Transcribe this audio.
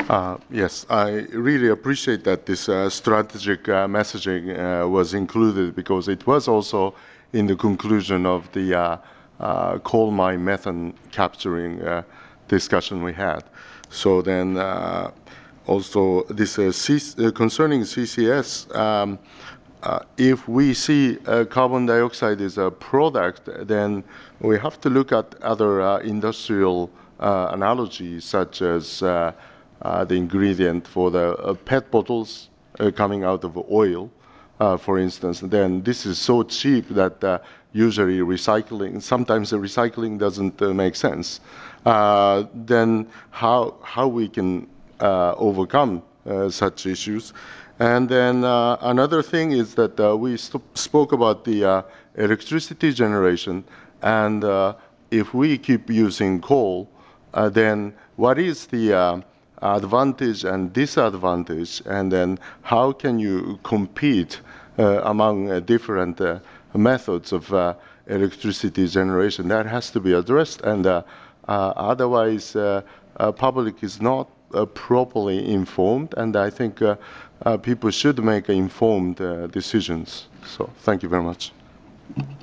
Yes, I really appreciate that this strategic messaging was included because it was also in the conclusion of the coal mine methane capturing discussion we had. So then also this concerning CCS, if we see carbon dioxide as a product, then we have to look at other industrial analogies such as the ingredient for the PET bottles coming out of oil, for instance. Then this is so cheap that usually sometimes the recycling doesn't make sense. Then how we can overcome such issues. And then another thing is that we spoke about the electricity generation, and if we keep using coal, then what is the advantage and disadvantage, and then how can you compete among different methods of electricity generation? That has to be addressed, and otherwise public is not properly informed, and I think people should make informed decisions. So thank you very much.